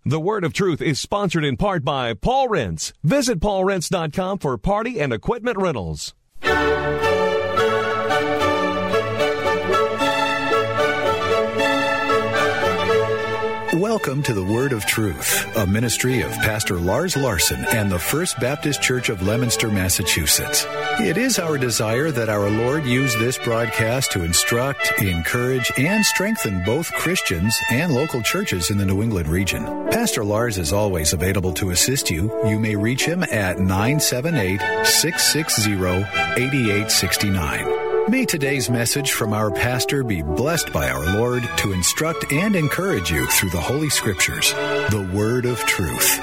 The Word of Truth is sponsored in part by Paul Rents. Visit paulrents.com for party and equipment rentals. Welcome to the Word of Truth, a ministry of Pastor Lars Larson and the First Baptist Church of Leominster, Massachusetts. It is our desire that our Lord use this broadcast to instruct, encourage, and strengthen both Christians and local churches in the New England region. Pastor Lars is always available to assist you. You may reach him at 978-660-8869. May today's message from our pastor be blessed by our Lord to instruct and encourage you through the Holy Scriptures, the Word of Truth.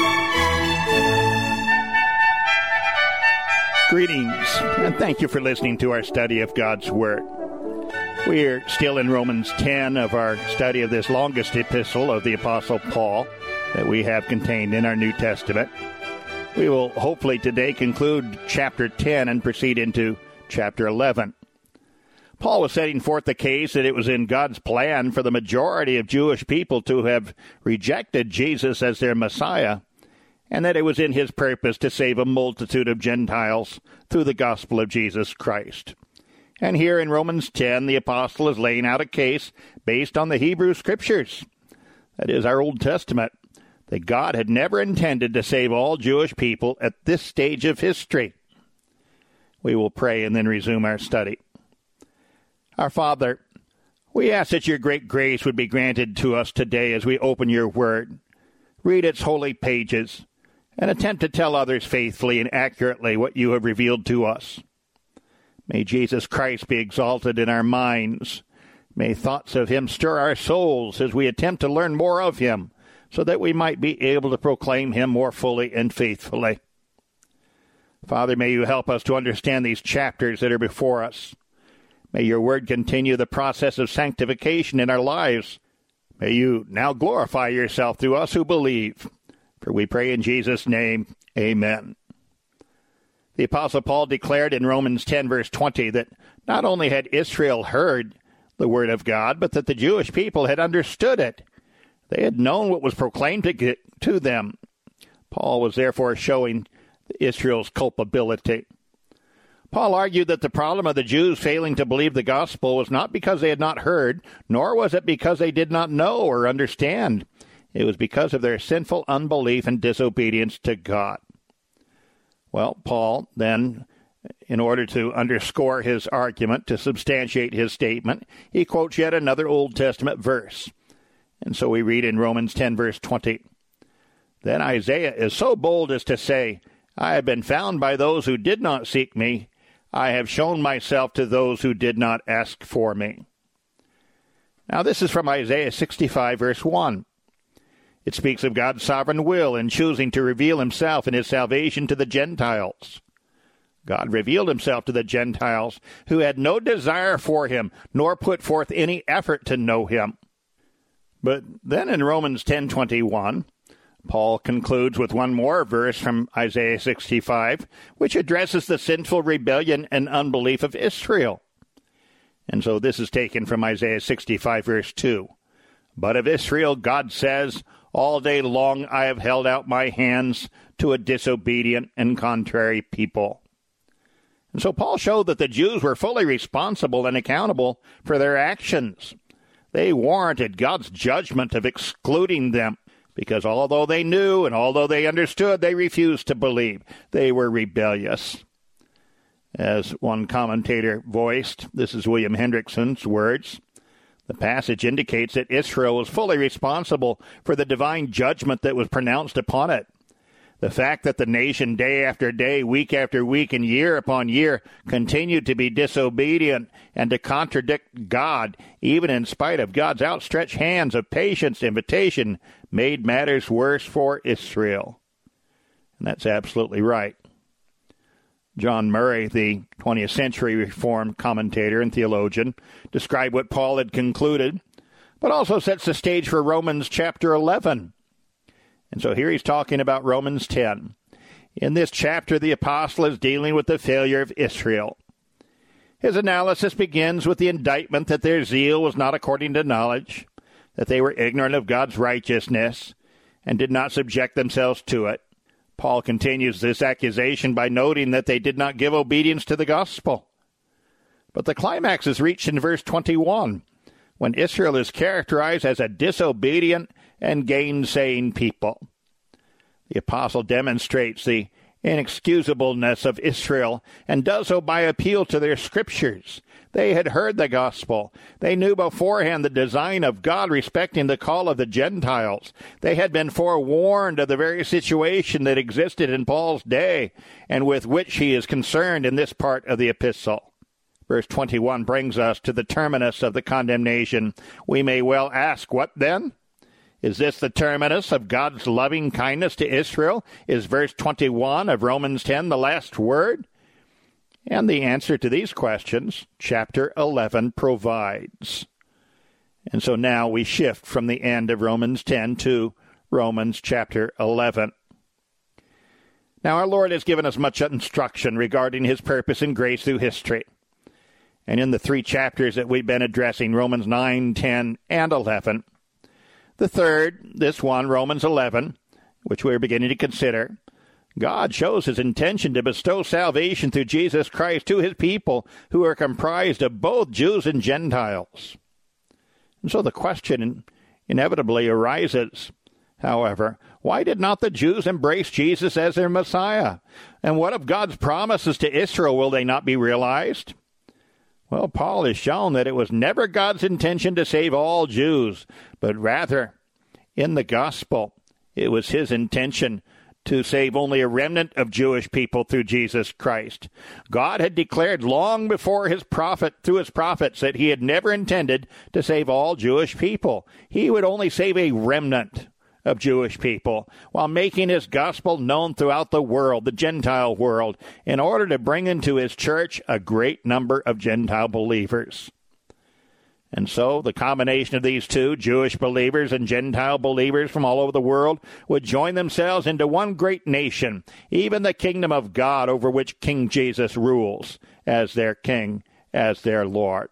Greetings, and thank you for listening to our study of God's Word. We're still in Romans 10 of our study of this longest epistle of the Apostle Paul that we have contained in our New Testament. We will hopefully today conclude chapter 10 and proceed into chapter 11. Paul was setting forth the case that it was in God's plan for the majority of Jewish people to have rejected Jesus as their Messiah, and that it was in his purpose to save a multitude of Gentiles through the gospel of Jesus Christ. And here in Romans 10, the apostle is laying out a case based on the Hebrew Scriptures, that is, our Old Testament, that God had never intended to save all Jewish people at this stage of history. We will pray and then resume our study. Our Father, we ask that your great grace would be granted to us today as we open your word, read its holy pages, and attempt to tell others faithfully and accurately what you have revealed to us. May Jesus Christ be exalted in our minds. May thoughts of him stir our souls as we attempt to learn more of him, so that we might be able to proclaim him more fully and faithfully. Father, may you help us to understand these chapters that are before us. May your word continue the process of sanctification in our lives. May you now glorify yourself through us who believe. For we pray in Jesus' name, amen. The Apostle Paul declared in Romans 10, verse 20, that not only had Israel heard the word of God, but that the Jewish people had understood it. They had known what was proclaimed to them. Paul was therefore showing Israel's culpability. Paul argued that the problem of the Jews failing to believe the gospel was not because they had not heard, nor was it because they did not know or understand. It was because of their sinful unbelief and disobedience to God. Well, Paul then, in order to underscore his argument, to substantiate his statement, he quotes yet another Old Testament verse. And so we read in Romans 10, verse 20, "Then Isaiah is so bold as to say, I have been found by those who did not seek me. I have shown myself to those who did not ask for me." Now this is from Isaiah 65, verse 1. It speaks of God's sovereign will in choosing to reveal himself and his salvation to the Gentiles. God revealed himself to the Gentiles who had no desire for him, nor put forth any effort to know him. But then in Romans 10:21, Paul concludes with one more verse from Isaiah 65, which addresses the sinful rebellion and unbelief of Israel. And so this is taken from Isaiah 65, verse 2. "But of Israel, God says, all day long I have held out my hands to a disobedient and contrary people." And so Paul showed that the Jews were fully responsible and accountable for their actions. They warranted God's judgment of excluding them, because although they knew and although they understood, they refused to believe. They were rebellious. As one commentator voiced, this is William Hendrickson's words, the passage indicates that Israel was fully responsible for the divine judgment that was pronounced upon it. The fact that the nation day after day, week after week, and year upon year continued to be disobedient and to contradict God, even in spite of God's outstretched hands of patience, invitation, made matters worse for Israel. And that's absolutely right. John Murray, the 20th century Reformed commentator and theologian, described what Paul had concluded, but also sets the stage for Romans chapter 11. And so here he's talking about Romans 10. In this chapter, the apostle is dealing with the failure of Israel. His analysis begins with the indictment that their zeal was not according to knowledge, that they were ignorant of God's righteousness, and did not subject themselves to it. Paul continues this accusation by noting that they did not give obedience to the gospel. But the climax is reached in verse 21, when Israel is characterized as a disobedient and gainsaying people. The apostle demonstrates the inexcusableness of Israel and does so by appeal to their scriptures. They had heard the gospel. They knew beforehand the design of God respecting the call of the Gentiles. They had been forewarned of the very situation that existed in Paul's day and with which he is concerned in this part of the epistle. Verse 21 brings us to the terminus of the condemnation. We may well ask, what then? Is this the terminus of God's loving kindness to Israel? Is verse 21 of Romans 10 the last word? And the answer to these questions, chapter 11 provides. And so now we shift from the end of Romans 10 to Romans chapter 11. Now our Lord has given us much instruction regarding his purpose and grace through history. And in the 3 chapters that we've been addressing, Romans 9, 10, and 11, the third, this one, Romans 11, which we're beginning to consider, God shows his intention to bestow salvation through Jesus Christ to his people who are comprised of both Jews and Gentiles. And so the question inevitably arises, however, why did not the Jews embrace Jesus as their Messiah? And what of God's promises to Israel? Will they not be realized? Well, Paul has shown that it was never God's intention to save all Jews, but rather, in the gospel, it was his intention to save only a remnant of Jewish people through Jesus Christ. God had declared long before through his prophets, that he had never intended to save all Jewish people. He would only save a remnant of Jewish people, while making his gospel known throughout the world, the Gentile world, in order to bring into his church a great number of Gentile believers. And so the combination of these two, Jewish believers and Gentile believers from all over the world, would join themselves into one great nation, even the kingdom of God over which King Jesus rules as their king, as their Lord.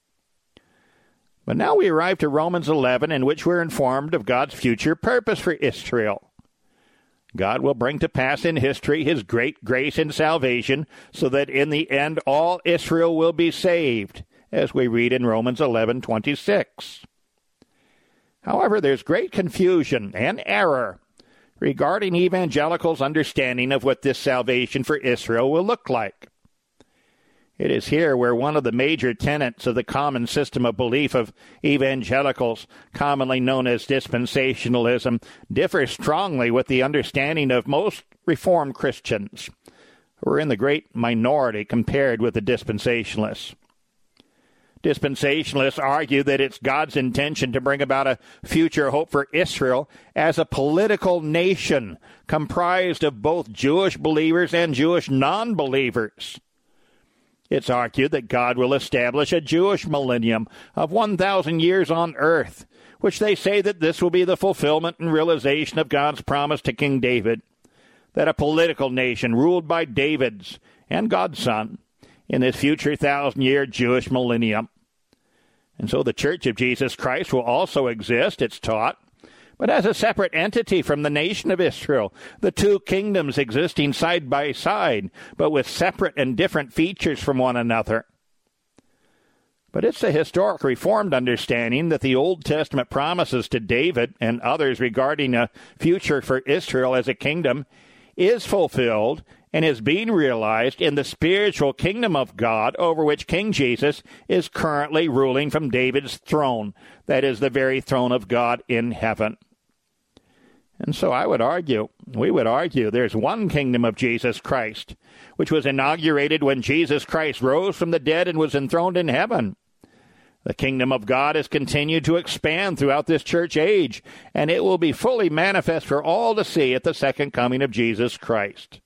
But now we arrive to Romans 11, in which we're informed of God's future purpose for Israel. God will bring to pass in history his great grace and salvation, so that in the end all Israel will be saved, as we read in Romans 11:26. However, there's great confusion and error regarding evangelicals' understanding of what this salvation for Israel will look like. It is here where one of the major tenets of the common system of belief of evangelicals, commonly known as dispensationalism, differs strongly with the understanding of most Reformed Christians, who are in the great minority compared with the dispensationalists. Dispensationalists argue that it's God's intention to bring about a future hope for Israel as a political nation comprised of both Jewish believers and Jewish non-believers. It's argued that God will establish a Jewish millennium of 1,000 years on earth, which they say that this will be the fulfillment and realization of God's promise to King David, that a political nation ruled by David's and God's son in this future 1,000-year Jewish millennium. And so the Church of Jesus Christ will also exist, it's taught, but as a separate entity from the nation of Israel, the two kingdoms existing side by side, but with separate and different features from one another. But it's the historic Reformed understanding that the Old Testament promises to David and others regarding a future for Israel as a kingdom is fulfilled and is being realized in the spiritual kingdom of God over which King Jesus is currently ruling from David's throne, that is, the very throne of God in heaven. And so we would argue, there's one kingdom of Jesus Christ, which was inaugurated when Jesus Christ rose from the dead and was enthroned in heaven. The kingdom of God has continued to expand throughout this church age, and it will be fully manifest for all to see at the second coming of Jesus Christ.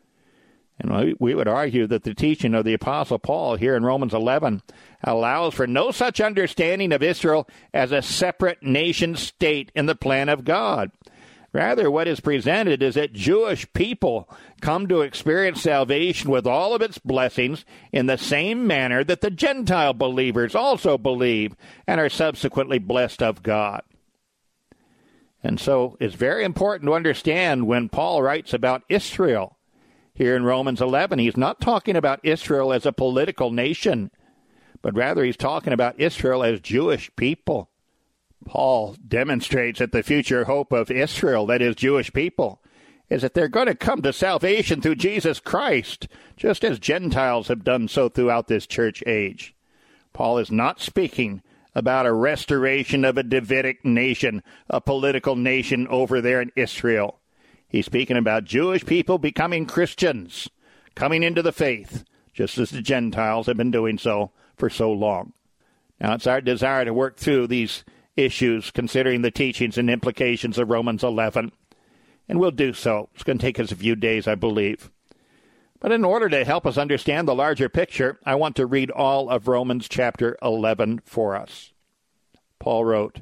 And we would argue that the teaching of the Apostle Paul here in Romans 11 allows for no such understanding of Israel as a separate nation state in the plan of God. Rather, what is presented is that Jewish people come to experience salvation with all of its blessings in the same manner that the Gentile believers also believe and are subsequently blessed of God. And so it's very important to understand when Paul writes about Israel here in Romans 11, he's not talking about Israel as a political nation, but rather he's talking about Israel as Jewish people. Paul demonstrates that the future hope of Israel, that is Jewish people, is that they're going to come to salvation through Jesus Christ, just as Gentiles have done so throughout this church age. Paul is not speaking about a restoration of a Davidic nation, a political nation over there in Israel. He's speaking about Jewish people becoming Christians, coming into the faith, just as the Gentiles have been doing so for so long. Now, it's our desire to work through these issues, considering the teachings and implications of Romans 11, and we'll do so. It's going to take us a few days, I believe. But in order to help us understand the larger picture, I want to read all of Romans chapter 11 for us. Paul wrote,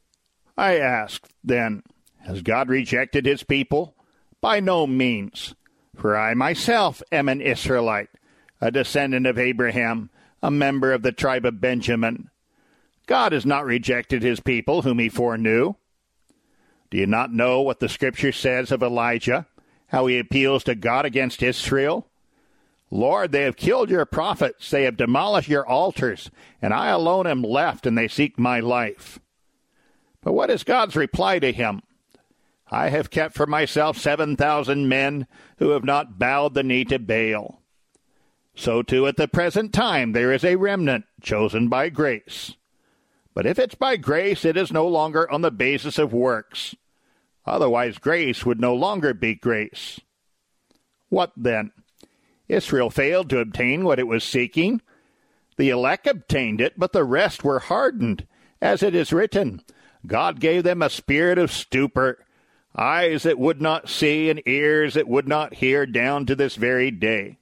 I ask, then, has God rejected his people? By no means, for I myself am an Israelite, a descendant of Abraham, a member of the tribe of Benjamin. God has not rejected his people whom he foreknew. Do you not know what the Scripture says of Elijah, how he appeals to God against Israel? Lord, they have killed your prophets, they have demolished your altars, and I alone am left, and they seek my life. But what is God's reply to him? I have kept for myself 7,000 men who have not bowed the knee to Baal. So too at the present time there is a remnant chosen by grace. But if it's by grace, it is no longer on the basis of works. Otherwise grace would no longer be grace. What then? Israel failed to obtain what it was seeking. The elect obtained it, but the rest were hardened. As it is written, God gave them a spirit of stupor, eyes that would not see and ears that would not hear down to this very day.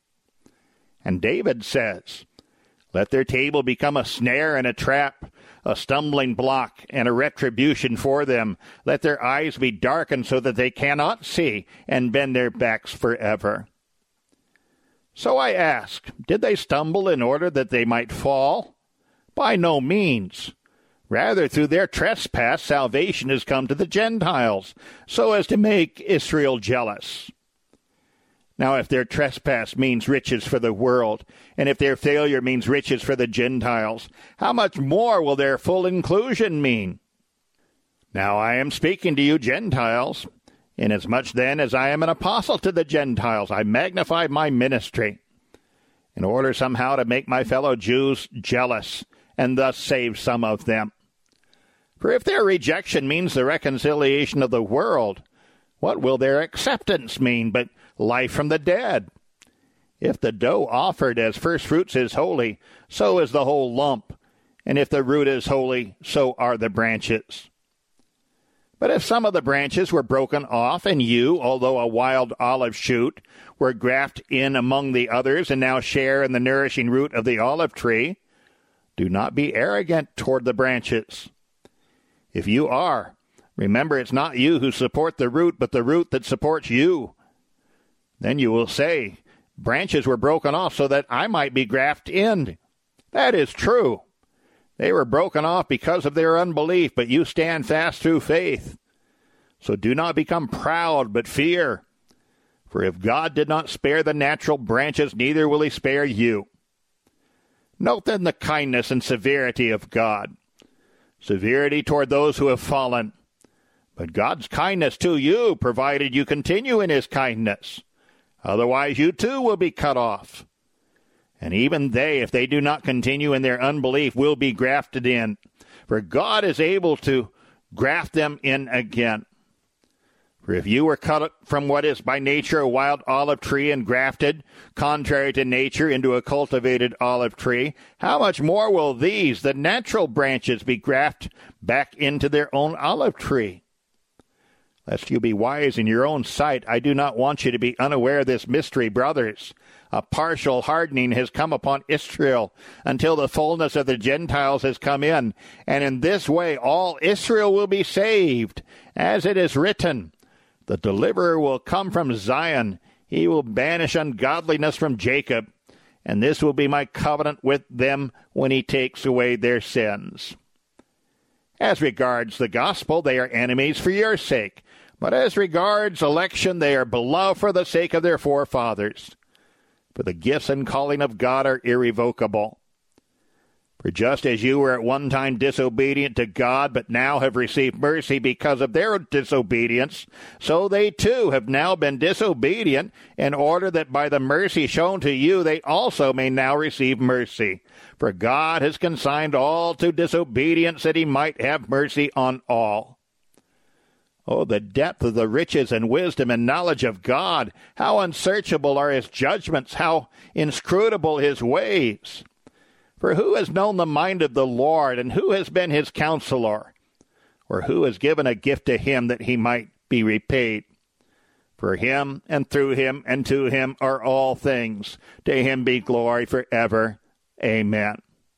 And David says, let their table become a snare and a trap, a stumbling block and a retribution for them. Let their eyes be darkened so that they cannot see and bend their backs forever. So I ask, did they stumble in order that they might fall? By no means. Rather, through their trespass, salvation has come to the Gentiles, so as to make Israel jealous. Now, if their trespass means riches for the world, and if their failure means riches for the Gentiles, how much more will their full inclusion mean? Now I am speaking to you Gentiles. Inasmuch then as I am an apostle to the Gentiles, I magnify my ministry, in order somehow to make my fellow Jews jealous, and thus save some of them. For if their rejection means the reconciliation of the world, what will their acceptance mean but life from the dead? If the dough offered as first fruits is holy, so is the whole lump. And if the root is holy, so are the branches. But if some of the branches were broken off, and you, although a wild olive shoot, were grafted in among the others, and now share in the nourishing root of the olive tree, do not be arrogant toward the branches. If you are, remember it's not you who support the root, but the root that supports you. Then you will say, branches were broken off so that I might be grafted in. That is true. They were broken off because of their unbelief, but you stand fast through faith. So do not become proud, but fear. For if God did not spare the natural branches, neither will he spare you. Note then the kindness and severity of God. Severity toward those who have fallen. But God's kindness to you, provided you continue in his kindness. Otherwise you too will be cut off. And even they, if they do not continue in their unbelief, will be grafted in. For God is able to graft them in again. For if you were cut from what is by nature a wild olive tree and grafted, contrary to nature, into a cultivated olive tree, how much more will these, the natural branches, be grafted back into their own olive tree? Lest you be wise in your own sight, I do not want you to be unaware of this mystery, brothers. A partial hardening has come upon Israel until the fullness of the Gentiles has come in, and in this way all Israel will be saved. As it is written, the deliverer will come from Zion. He will banish ungodliness from Jacob, and this will be my covenant with them when he takes away their sins. As regards the gospel, they are enemies for your sake. But as regards election, they are beloved for the sake of their forefathers. For the gifts and calling of God are irrevocable. For just as you were at one time disobedient to God, but now have received mercy because of their disobedience, so they too have now been disobedient, in order that by the mercy shown to you they also may now receive mercy. For God has consigned all to disobedience, that he might have mercy on all. Oh, the depth of the riches and wisdom and knowledge of God! How unsearchable are his judgments, how inscrutable his ways! For who has known the mind of the Lord, and who has been his counselor? Or who has given a gift to him that he might be repaid? For him, and through him, and to him are all things. To him be glory forever. Amen.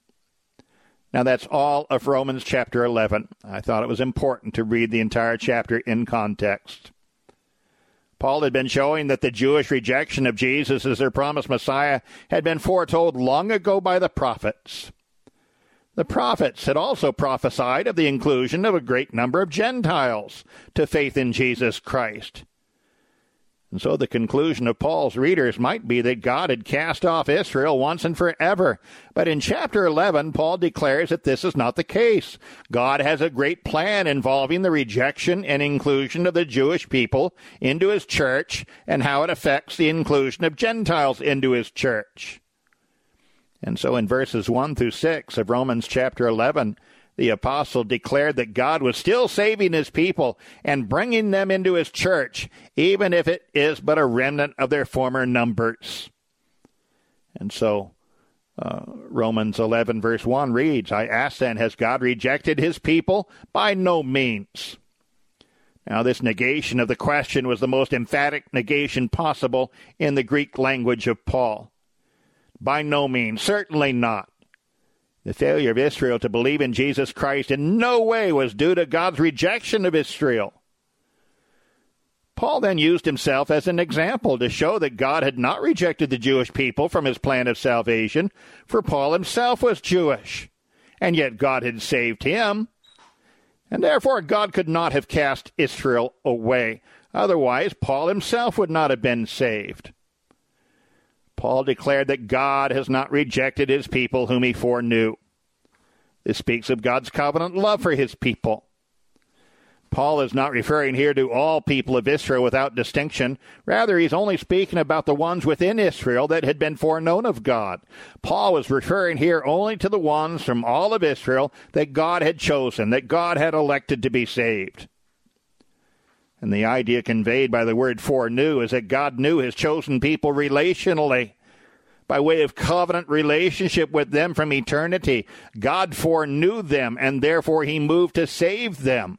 Now that's all of Romans chapter 11. I thought it was important to read the entire chapter in context. Paul had been showing that the Jewish rejection of Jesus as their promised Messiah had been foretold long ago by the prophets. The prophets had also prophesied of the inclusion of a great number of Gentiles to faith in Jesus Christ. And so the conclusion of Paul's readers might be that God had cast off Israel once and forever. But in chapter 11, Paul declares that this is not the case. God has a great plan involving the rejection and inclusion of the Jewish people into his church, and how it affects the inclusion of Gentiles into his church. And so in verses 1 through 6 of Romans chapter 11, the apostle declared that God was still saving his people and bringing them into his church, even if it is but a remnant of their former numbers. And so Romans 11 verse 1 reads, I ask then, has God rejected his people? By no means. Now this negation of the question was the most emphatic negation possible in the Greek language of Paul. By no means, certainly not. The failure of Israel to believe in Jesus Christ in no way was due to God's rejection of Israel. Paul then used himself as an example to show that God had not rejected the Jewish people from his plan of salvation, for Paul himself was Jewish, and yet God had saved him, and therefore God could not have cast Israel away. Otherwise, Paul himself would not have been saved. Paul declared that God has not rejected his people whom he foreknew. This speaks of God's covenant love for his people. Paul is not referring here to all people of Israel without distinction. Rather, he's only speaking about the ones within Israel that had been foreknown of God. Paul was referring here only to the ones from all of Israel that God had chosen, that God had elected to be saved. And the idea conveyed by the word foreknew is that God knew his chosen people relationally. By way of covenant relationship with them from eternity, God foreknew them, and therefore he moved to save them.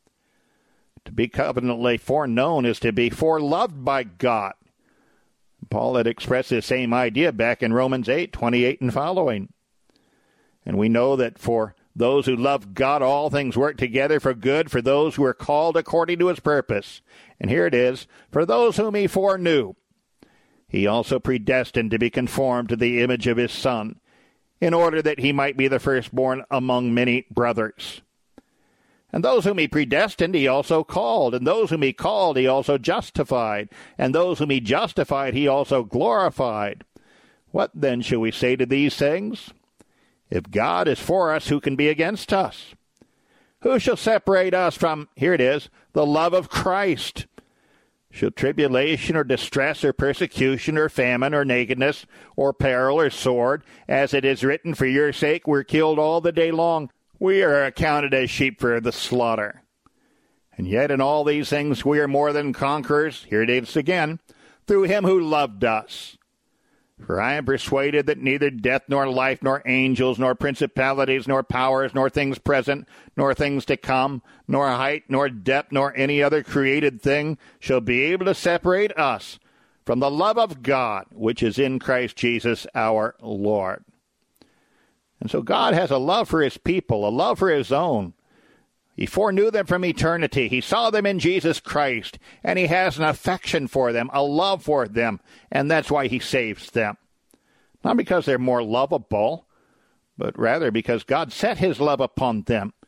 To be covenantally foreknown is to be foreloved by God. Paul had expressed the same idea back in Romans 8:28 and following. And we know that for those who love God, all things work together for good for those who are called according to his purpose. And here it is, for those whom he foreknew, he also predestined to be conformed to the image of his Son, in order that he might be the firstborn among many brothers. And those whom he predestined he also called, and those whom he called he also justified, and those whom he justified he also glorified. What then shall we say to these things? If God is for us, who can be against us? Who shall separate us from, here it is, the love of Christ? Shall tribulation or distress or persecution or famine or nakedness or peril or sword, as it is written, for your sake we're killed all the day long. We are accounted as sheep for the slaughter. And yet in all these things we are more than conquerors, here it is again, through him who loved us. For I am persuaded that neither death nor life nor angels nor principalities nor powers nor things present nor things to come nor height nor depth nor any other created thing shall be able to separate us from the love of God which is in Christ Jesus our Lord. And so God has a love for his people, a love for his own. He foreknew them from eternity. He saw them in Jesus Christ, and he has an affection for them, a love for them, and that's why he saves them. Not because they're more lovable, but rather because God set his love upon them,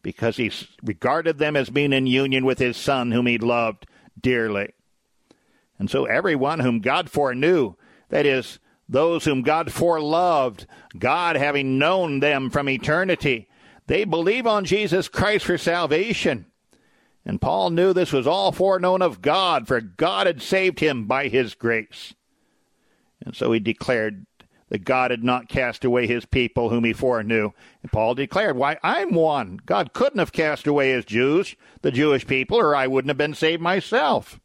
because he regarded them as being in union with his Son, whom he loved dearly. And so everyone whom God foreknew, that is, those whom God foreloved, God having known them from eternity, they believe on Jesus Christ for salvation. And Paul knew this was all foreknown of God, for God had saved him by his grace. And so he declared that God had not cast away his people whom he foreknew. And Paul declared, why, I'm one. God couldn't have cast away his Jews, the Jewish people, or I wouldn't have been saved myself.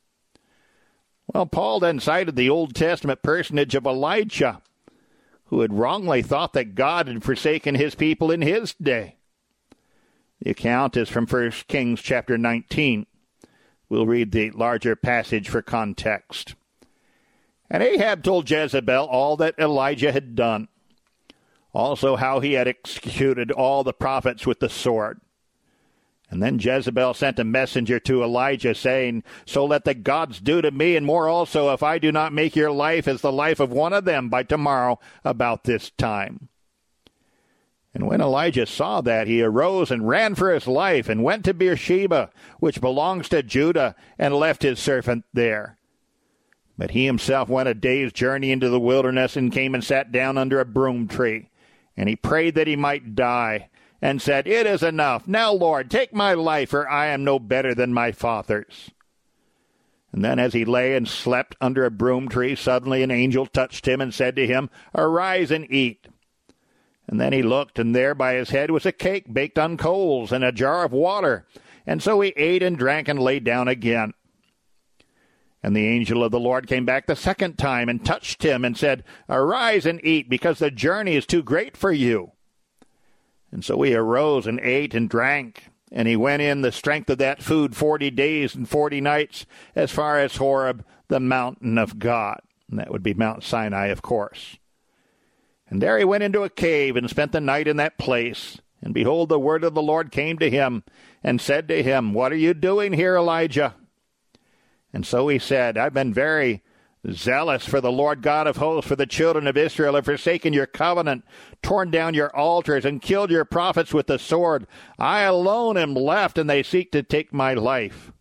Well, Paul then cited the Old Testament personage of Elijah, who had wrongly thought that God had forsaken his people in his day. The account is from 1 Kings chapter 19. We'll read the larger passage for context. And Ahab told Jezebel all that Elijah had done, also how he had executed all the prophets with the sword. And then Jezebel sent a messenger to Elijah, saying, so let the gods do to me, and more also, if I do not make your life as the life of one of them by tomorrow about this time. And when Elijah saw that, he arose and ran for his life, and went to Beersheba, which belongs to Judah, and left his servant there. But he himself went a day's journey into the wilderness, and came and sat down under a broom tree. And he prayed that he might die, and said, it is enough. Now, Lord, take my life, for I am no better than my fathers. And then as he lay and slept under a broom tree, suddenly an angel touched him and said to him, arise and eat. And then he looked, and there by his head was a cake baked on coals and a jar of water. And so he ate and drank and lay down again. And the angel of the Lord came back the second time and touched him and said, arise and eat, because the journey is too great for you. And so he arose and ate and drank, and he went in the strength of that food 40 days and 40 nights as far as Horeb, the mountain of God. And that would be Mount Sinai, of course. And there he went into a cave and spent the night in that place. And behold, the word of the Lord came to him and said to him, what are you doing here, Elijah? And so he said, I've been very zealous for the Lord God of hosts, for the children of Israel have forsaken your covenant, torn down your altars, and killed your prophets with the sword. I alone am left, and they seek to take my life.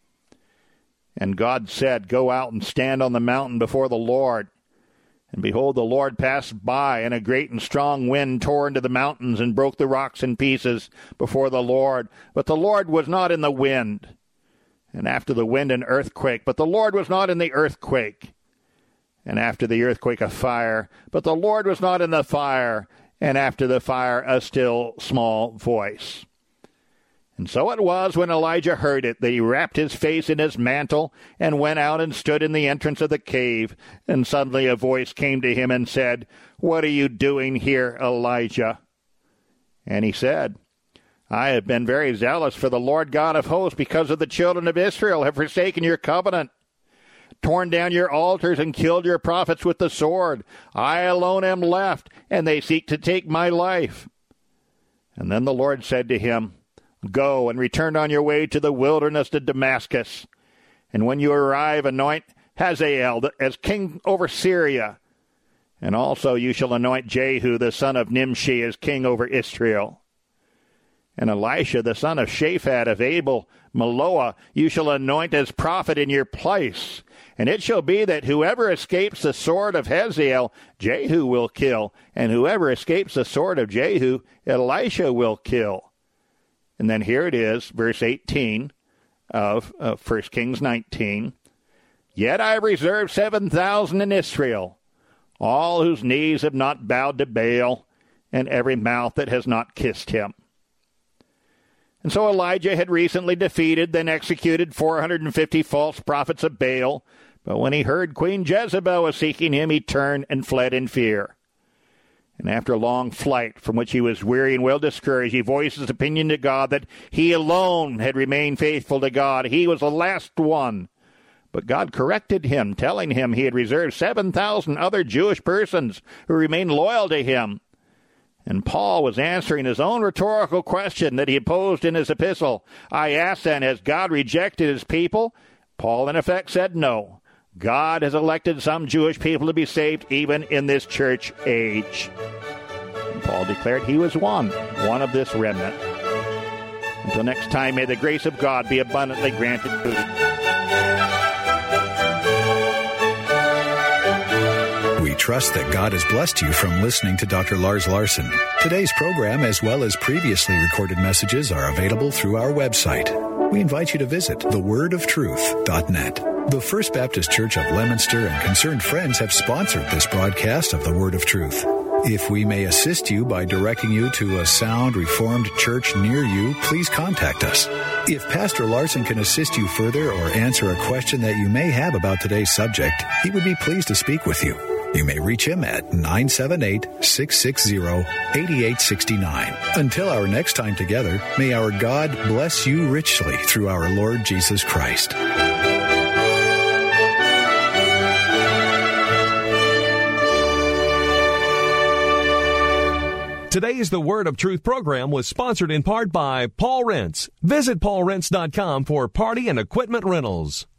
And God said, go out and stand on the mountain before the Lord. And behold, the Lord passed by, and a great and strong wind tore into the mountains and broke the rocks in pieces before the Lord. But the Lord was not in the wind. And after the wind, an earthquake. But the Lord was not in the earthquake. And after the earthquake, a fire. But the Lord was not in the fire. And after the fire, a still small voice. And so it was, when Elijah heard it, that he wrapped his face in his mantle and went out and stood in the entrance of the cave. And suddenly a voice came to him and said, what are you doing here, Elijah? And he said, I have been very zealous for the Lord God of hosts, because of the children of Israel have forsaken your covenant, torn down your altars, and killed your prophets with the sword. I alone am left, and they seek to take my life. And then the Lord said to him, go and return on your way to the wilderness to Damascus. And when you arrive, anoint Hazael as king over Syria. And also you shall anoint Jehu, the son of Nimshi, as king over Israel. And Elisha, the son of Shaphat of Abel Meloah, you shall anoint as prophet in your place. And it shall be that whoever escapes the sword of Hazael, Jehu will kill. And whoever escapes the sword of Jehu, Elisha will kill. And then here it is, verse 18 of 1 Kings 19. Yet I have reserved 7,000 in Israel, all whose knees have not bowed to Baal, and every mouth that has not kissed him. And so Elijah had recently defeated, then executed 450 false prophets of Baal. But when he heard Queen Jezebel was seeking him, he turned and fled in fear. And after a long flight, from which he was weary and well discouraged, he voiced his opinion to God that he alone had remained faithful to God. He was the last one. But God corrected him, telling him he had reserved 7,000 other Jewish persons who remained loyal to him. And Paul was answering his own rhetorical question that he had posed in his epistle. I asked then, has God rejected his people? Paul, in effect, said no. God has elected some Jewish people to be saved even in this church age. And Paul declared he was one of this remnant. Until next time, may the grace of God be abundantly granted to you. We trust that God has blessed you from listening to Dr. Lars Larson. Today's program, as well as previously recorded messages, are available through our website. We invite you to visit thewordofTruth.net. The First Baptist Church of Leominster and concerned friends have sponsored this broadcast of the Word of Truth. If we may assist you by directing you to a sound Reformed church near you, please contact us. If Pastor Larson can assist you further or answer a question that you may have about today's subject, he would be pleased to speak with you. You may reach him at 978-660-8869. Until our next time together, may our God bless you richly through our Lord Jesus Christ. Today's The Word of Truth program was sponsored in part by Paul Rents. Visit paulrents.com for party and equipment rentals.